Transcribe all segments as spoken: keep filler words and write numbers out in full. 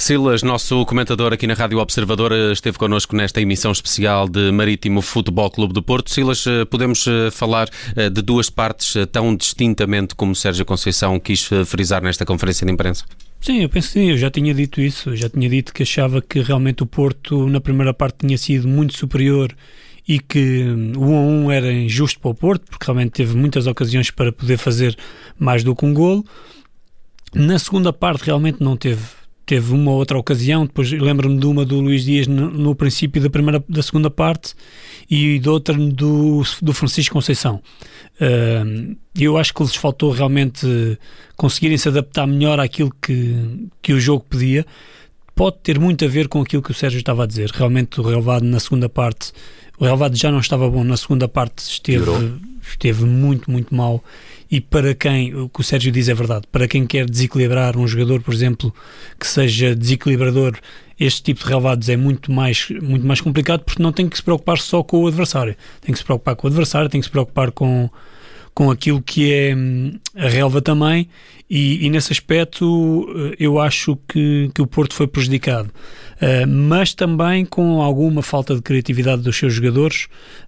Silas, nosso comentador aqui na Rádio Observador, esteve connosco nesta emissão especial de Marítimo Futebol Clube do Porto. Silas, podemos falar de duas partes tão distintamente como Sérgio Conceição quis frisar nesta conferência de imprensa? Sim, eu penso que sim, eu já tinha dito isso, eu já tinha dito que achava que realmente o Porto na primeira parte tinha sido muito superior e que o um a um era injusto para o Porto, porque realmente teve muitas ocasiões para poder fazer mais do que um golo. Na segunda parte realmente não teve, teve uma outra ocasião, depois lembro-me de uma do Luís Dias no, no princípio da, primeira, da segunda parte e de outra do, do Francisco Conceição. Uh, eu acho que lhes faltou realmente conseguirem se adaptar melhor àquilo que, que o jogo pedia. Pode ter muito a ver com aquilo que o Sérgio estava a dizer. Realmente o relevado na segunda parte, o relevado já não estava bom, na segunda parte esteve, esteve muito, muito mal. E para quem, o que o Sérgio diz é verdade, para quem quer desequilibrar um jogador, por exemplo, que seja desequilibrador, este tipo de relevados é muito mais, muito mais complicado, porque não tem que se preocupar só com o adversário, tem que se preocupar com o adversário, tem que se preocupar com, com aquilo que é a relva também, e, e nesse aspecto eu acho que, que o Porto foi prejudicado. Uh, mas também com alguma falta de criatividade dos seus jogadores,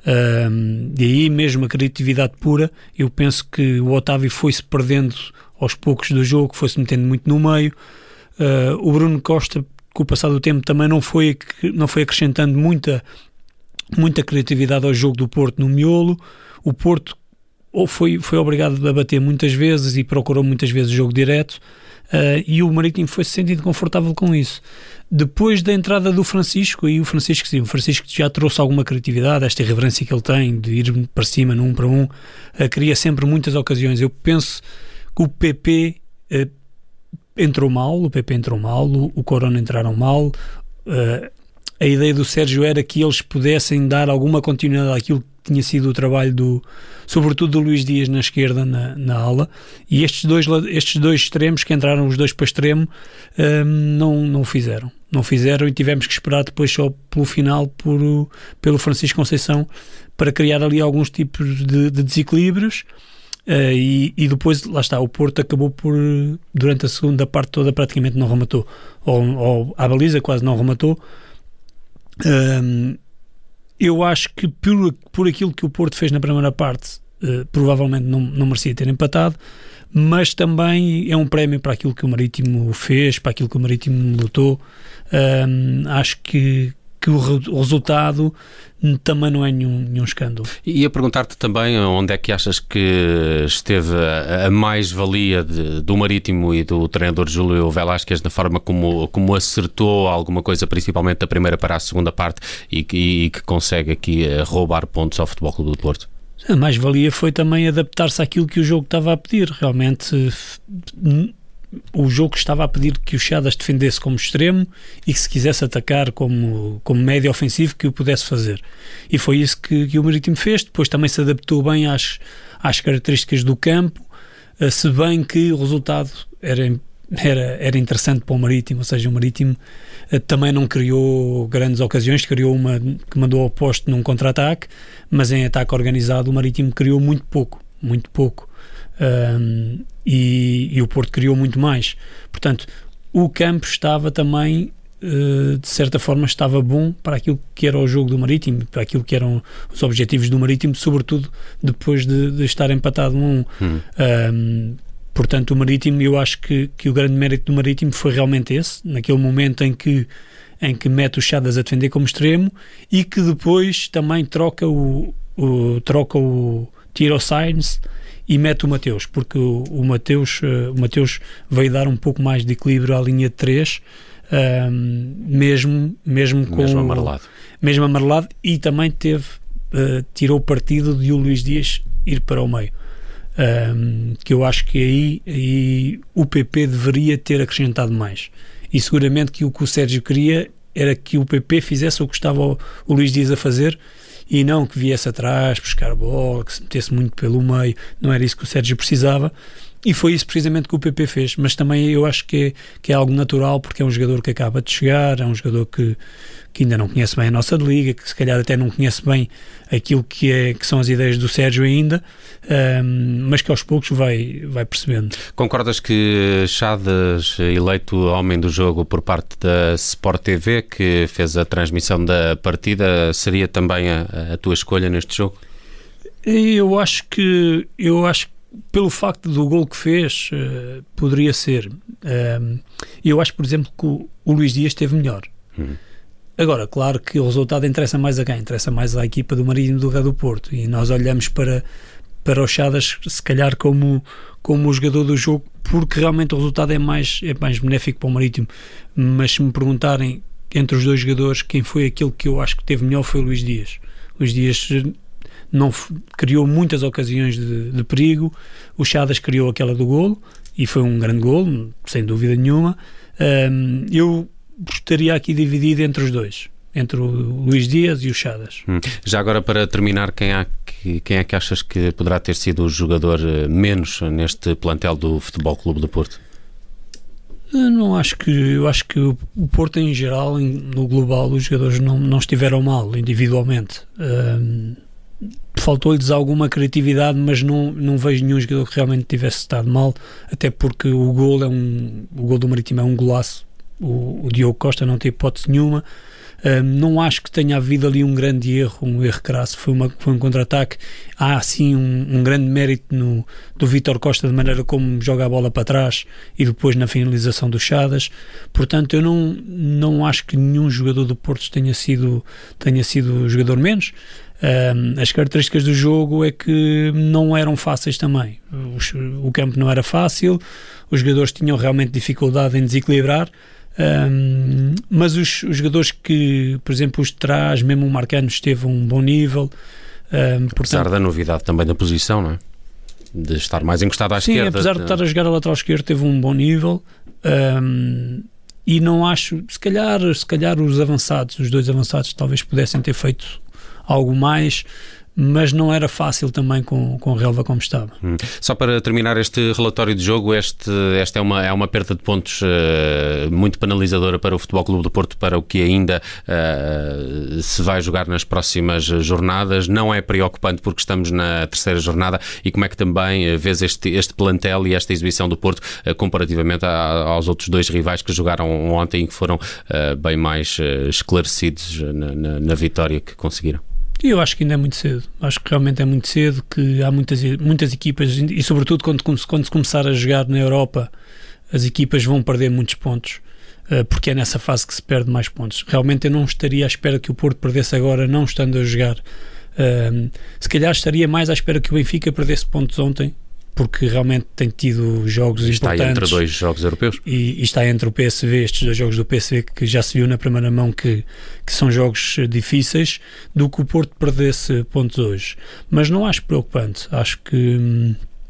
uh, e aí mesmo a criatividade pura, eu penso que o Otávio foi-se perdendo aos poucos do jogo, foi-se metendo muito no meio. Uh, o Bruno Costa, com o passar do tempo, também não foi, não foi acrescentando muita, muita criatividade ao jogo do Porto no miolo. O Porto ou foi, foi obrigado a bater muitas vezes e procurou muitas vezes o jogo direto, uh, e o Marítimo foi se sentindo confortável com isso. Depois da entrada do Francisco, e o Francisco sim, o Francisco já trouxe alguma criatividade, esta irreverência que ele tem de ir para cima no um para um, uh, cria sempre muitas ocasiões. Eu penso que o P P uh, entrou mal, o P P entrou mal, o, o Corona entraram mal. Uh, a ideia do Sérgio era que eles pudessem dar alguma continuidade àquilo que tinha sido o trabalho do, sobretudo do Luís Dias na esquerda, na, na ala, e estes dois, estes dois extremos que entraram os dois para extremo, um, não, não o fizeram não fizeram e tivemos que esperar depois só pelo final por, pelo Francisco Conceição para criar ali alguns tipos de, de desequilíbrios, uh, e, e depois lá está, o Porto acabou por, durante a segunda parte toda praticamente não rematou, ou, ou à baliza quase não rematou. um, Eu acho que por, por aquilo que o Porto fez na primeira parte, uh, provavelmente não, não merecia ter empatado, mas também é um prémio para aquilo que o Marítimo fez, para aquilo que o Marítimo lutou. Um, acho que, que o, re, o resultado também não é nenhum, nenhum escândalo. E ia perguntar-te também onde é que achas que esteve a, a mais-valia de, do Marítimo e do treinador Júlio Velásquez na forma como, como acertou alguma coisa, principalmente da primeira para a segunda parte, e que, e que consegue aqui roubar pontos ao Futebol Clube do Porto? A mais-valia foi também adaptar-se àquilo que o jogo estava a pedir. Realmente o jogo estava a pedir que o Chadas defendesse como extremo e que se quisesse atacar como, como médio ofensivo, que o pudesse fazer, e foi isso que, que o Marítimo fez. Depois também se adaptou bem às, às características do campo, se bem que o resultado era, era, era interessante para o Marítimo, ou seja, o Marítimo também não criou grandes ocasiões, criou uma que mandou ao poste num contra-ataque, mas em ataque organizado o Marítimo criou muito pouco, muito pouco. Um, e, e o Porto criou muito mais. Portanto, o campo estava também, uh, de certa forma, estava bom para aquilo que era o jogo do Marítimo, para aquilo que eram os objetivos do Marítimo, sobretudo depois de, de estar empatado um. Hum. Um, portanto, o Marítimo, eu acho que, que o grande mérito do Marítimo foi realmente esse, naquele momento em que, em que mete o Chadas a defender como extremo e que depois também troca o, o, troca o Tiro Sainz e mete o Mateus, porque o, o, Mateus, uh, o Mateus veio dar um pouco mais de equilíbrio à linha de três, uh, mesmo, mesmo com mesmo amarelado. mesmo amarelado, e também teve, uh, tirou partido de o Luís Dias ir para o meio, uh, que eu acho que aí, aí o P P deveria ter acrescentado mais, e seguramente que o que o Sérgio queria era que o P P fizesse o que estava o, o Luís Dias a fazer, e não que viesse atrás buscar a bola, que se metesse muito pelo meio. Não era isso que o Sérgio precisava, e foi isso precisamente que o P P fez, mas também eu acho que é, que é algo natural, porque é um jogador que acaba de chegar, é um jogador que, que ainda não conhece bem a nossa liga, que se calhar até não conhece bem aquilo que, é, que são as ideias do Sérgio ainda, um, mas que aos poucos vai, vai percebendo. Concordas que Chadas, eleito homem do jogo por parte da Sport T V, que fez a transmissão da partida, seria também a, a tua escolha neste jogo? Eu acho que eu acho que pelo facto do gol que fez, uh, poderia ser. Uh, eu acho, por exemplo, que o, o Luís Dias esteve melhor. Hum. Agora, claro que o resultado interessa mais a quem? Interessa mais à equipa do Marítimo do que do Porto. E nós olhamos para, para o Chadas, se calhar, como, como o jogador do jogo, porque realmente o resultado é mais, é mais benéfico para o Marítimo. Mas se me perguntarem, entre os dois jogadores, quem foi aquele que eu acho que teve melhor, foi o Luís Dias. O Luís Dias não criou muitas ocasiões de, de perigo. O Chadas criou aquela do golo e foi um grande golo, sem dúvida nenhuma. Um, eu estaria aqui dividido entre os dois, entre o Luís Dias e o Chadas. Hum. Já agora, para terminar, quem, há que, quem é que achas que poderá ter sido o jogador menos neste plantel do Futebol Clube do Porto? Eu não acho que, eu acho que o Porto em geral, no global, os jogadores não, não estiveram mal individualmente. Um, faltou-lhes alguma criatividade, mas não, não vejo nenhum jogador que realmente tivesse estado mal, até porque o gol é um, o gol do Marítimo é um golaço. O, o Diogo Costa não tem hipótese nenhuma. Um, não acho que tenha havido ali um grande erro, um erro crasso, foi, uma, foi um contra-ataque. Há sim um, um grande mérito no, do Vítor Costa, de maneira como joga a bola para trás e depois na finalização do Chadas. Portanto, eu não, não acho que nenhum jogador do Porto tenha sido, tenha sido jogador menos. Um, as características do jogo é que não eram fáceis também. O, o campo não era fácil, os jogadores tinham realmente dificuldade em desequilibrar. Um, mas os, os jogadores que, por exemplo, os de trás, mesmo o Marcano esteve a um bom nível. Um, apesar portanto, da novidade também da posição, não é? De estar mais encostado à sim, esquerda. Sim, apesar de estar a jogar a lateral esquerdo, teve um bom nível. Um, e não acho, se calhar, se calhar os avançados, os dois avançados, talvez pudessem ter feito algo mais, mas não era fácil também com, com a relva como estava. Hum. Só para terminar este relatório de jogo, este, esta é uma, é uma perda de pontos uh, muito penalizadora para o Futebol Clube do Porto, para o que ainda uh, se vai jogar nas próximas jornadas. Não é preocupante porque estamos na terceira jornada. E como é que também uh, vês este, este plantel e esta exibição do Porto uh, comparativamente a, aos outros dois rivais que jogaram ontem e que foram uh, bem mais uh, esclarecidos na, na, na vitória que conseguiram? Eu acho que ainda é muito cedo, acho que realmente é muito cedo, que há muitas, muitas equipas, e sobretudo quando, quando se começar a jogar na Europa, as equipas vão perder muitos pontos, porque é nessa fase que se perde mais pontos. Realmente eu não estaria à espera que o Porto perdesse agora, não estando a jogar. Se calhar estaria mais à espera que o Benfica perdesse pontos ontem, porque realmente tem tido jogos está importantes. Está entre dois jogos europeus. E, e está entre o P S V, estes dois jogos do P S V, que já se viu na primeira mão que, que são jogos difíceis, do que o Porto perdesse pontos hoje. Mas não acho preocupante. Acho que hum,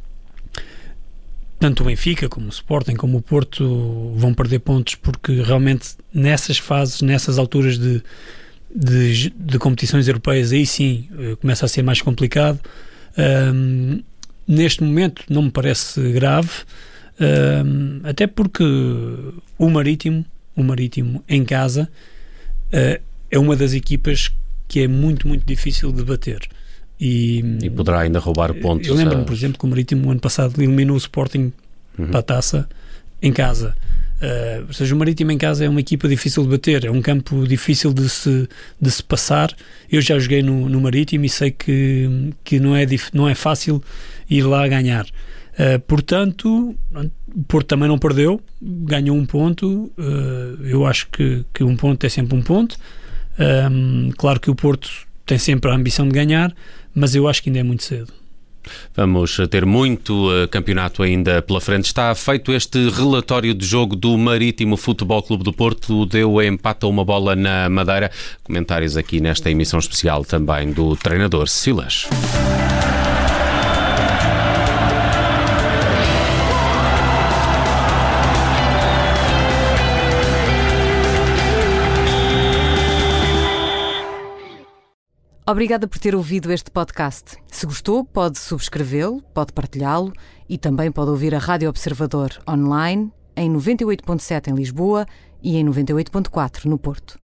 tanto o Benfica, como o Sporting, como o Porto vão perder pontos, porque realmente nessas fases, nessas alturas de, de, de competições europeias, aí sim começa a ser mais complicado. Hum, Neste momento não me parece grave, uh, até porque o Marítimo, o Marítimo em casa, uh, é uma das equipas que é muito, muito difícil de bater. E, e poderá ainda roubar pontos. Eu lembro-me, por exemplo, que o Marítimo, no ano passado, eliminou o Sporting uhum. para a taça em casa. Uh, ou seja, o Marítimo em casa é uma equipa difícil de bater, é um campo difícil de se, de se passar. Eu já joguei no, no Marítimo e sei que, que não, é, não é fácil ir lá ganhar. Uh, portanto, o Porto também não perdeu, ganhou um ponto. Uh, eu acho que, que um ponto é sempre um ponto. Um, claro que o Porto tem sempre a ambição de ganhar, mas eu acho que ainda é muito cedo. Vamos ter muito uh, campeonato ainda pela frente. Está feito este relatório de jogo do Marítimo Futebol Clube do Porto. Deu empate a uma bola na Madeira. Comentários aqui nesta emissão especial também do treinador Silas. Obrigada por ter ouvido este podcast. Se gostou, pode subscrevê-lo, pode partilhá-lo e também pode ouvir a Rádio Observador online em noventa e oito ponto sete em Lisboa e em noventa e oito ponto quatro no Porto.